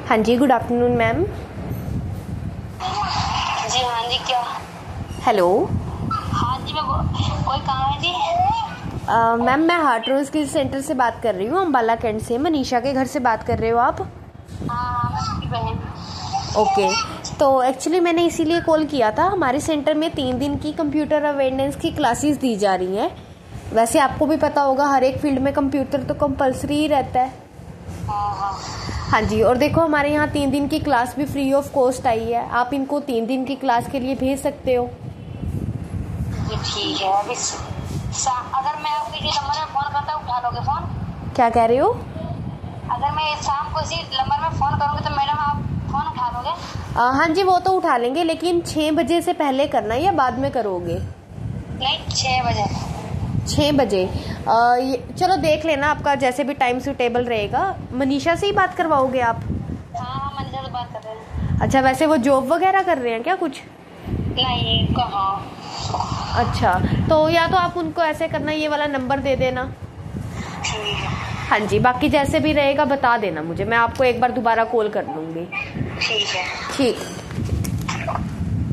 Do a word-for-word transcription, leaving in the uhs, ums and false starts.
हाँ जी, good afternoon ma'am. जी हाँ जी, क्या? हेलो। हाँ जी, मैं कोई काम है जी? मैम मैं हार्ट रोज स्किल सेंटर से बात कर रही हूँ, अम्बाला कैंट से। मनीषा के घर से बात कर रहे हो आप? हाँ, मैं उसकी बहन। ओके, तो एक्चुअली मैंने इसीलिए कॉल किया था। हमारे सेंटर में तीन दिन की कंप्यूटर अवेयरनेस की क्लासेस दी जा रही हैं। वैसे आपको भी पता होगा, हर एक फील्ड में कंप्यूटर तो कंपलसरी ही रहता है। हाँ हाँ हाँ जी, और देखो हमारे यहाँ तीन दिन की क्लास भी फ्री ऑफ कॉस्ट आई है। आप इनको तीन दिन की क्लास के लिए भेज सकते हो। जी ठीक है। अभी अगर मैं आपके इसी नंबर में फ़ोन करता हूँ, उठा लोगे फ़ोन? क्या कह रहे हो? अगर मैं शाम को इसी नंबर में फ़ोन करूँगी तो मैडम आप फ़ोन उठा लोगे? आ, हाँ जी, वो तो उठा लेंगे, लेकिन छः बजे से पहले करना या बाद में करोगे? नहीं, छः बजे। छः बजे आ, ये चलो देख लेना, आपका जैसे भी टाइम सूटेबल रहेगा। मनीषा से ही बात करवाओगे आप? हाँ हाँ, मनीषा से बात कर रहे हैं। अच्छा, वैसे वो जॉब वगैरह कर रहे हैं क्या कुछ? नहीं, कहाँ। अच्छा, तो या तो आप उनको ऐसे करना, ये वाला नंबर दे देना। ठीक है। हाँ जी, बाकी जैसे भी रहेगा बता देना मुझे, मैं आपको एक बार दोबारा कॉल कर लूँगी। ठीक है। ठीक।